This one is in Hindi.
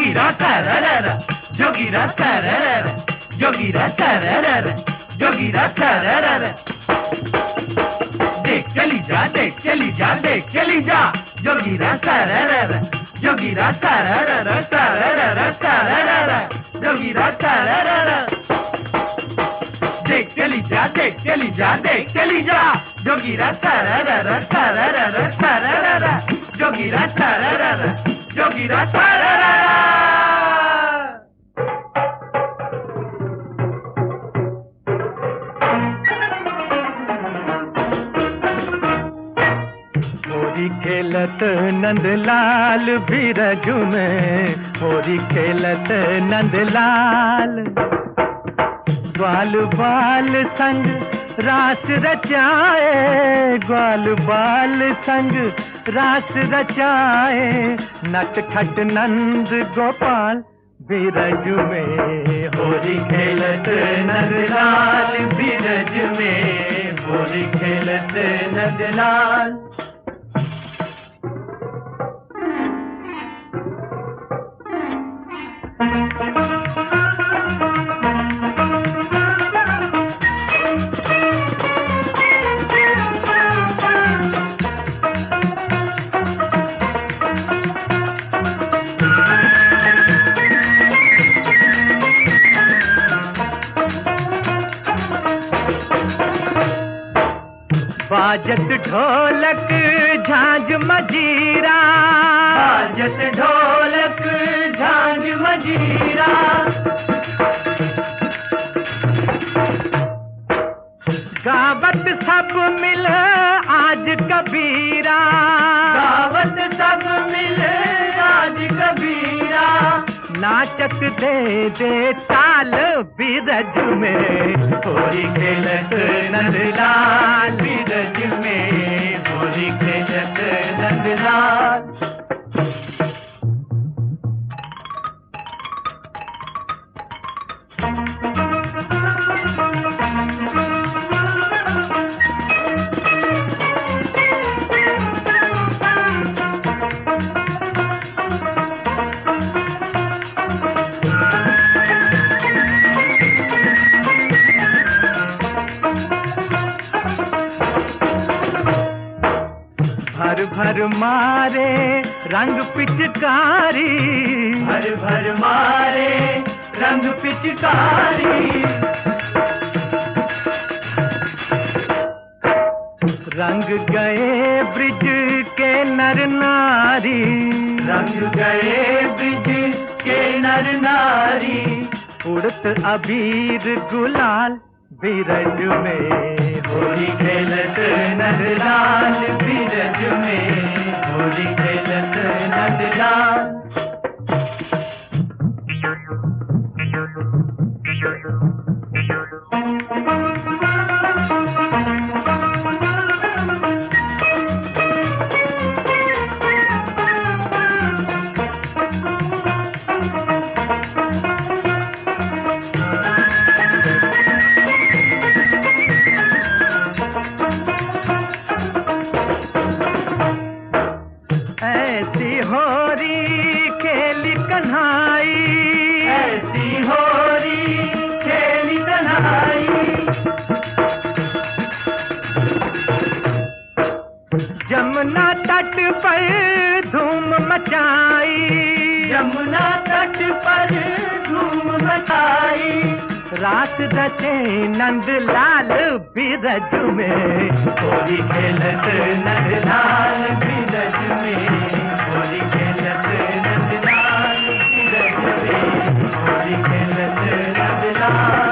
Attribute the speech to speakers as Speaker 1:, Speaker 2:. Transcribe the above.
Speaker 1: जोगीरा सररर, जोगीरा सररर, जोगीरा सररर, जोगीरा सररर। देख चली जा, देख चली जा, देख चली जा, जोगीरा सररर, जोगीरा सररर, सररर, सररर, जोगीरा सररर। देख चली जा, देख चली जा, देख चली जा, जोगीरा सररर, सररर, सररर, जोगीरा सररर, जोगीरा सररर। होरी खेलत नंदलाल बिरजू में, होरी खेलत नंदलाल। ग्वाल बाल संग रास रचाए, ग्वाल बाल संग रास रचाए, नटखट नंद गोपाल बिरजू में। होरी खेलत नंदलाल बिरज में, होरी खेलत नंदलाल। बाजत ढोलक झांझ मजीरा, बाजत ढोलक झांझ मजीरा। गावत सब मिल आज कबीरा, गावत सब मिल आज कबीरा। नाचत दे दे ताल बिरज में, होरी खेलत नंदलाल बिरज में, होरी खेलत नंदलाल। भर भर मारे रंग पिचकारी, भर भर मारे रंग पिचकारी। रंग गए ब्रिज के नर नारी, रंग गए ब्रिज के नर नारी। उड़त अबीर गुलाल बिरज में, होली खेलत नंदलाल बिरज में, होली खेलत नंदलाल। ऐसी होरी खेली कन्हाई, ऐसी होरी खेली कन्हाई। जमुना तट पर धूम मचाई, जमुना तट पर धूम मचाई। रात रचे नंदलाल बिरज में, होली खेलत नंदलाल बिरज में, होली खेलत नंदलाल बिरज में, होली खेलत नंदलाल।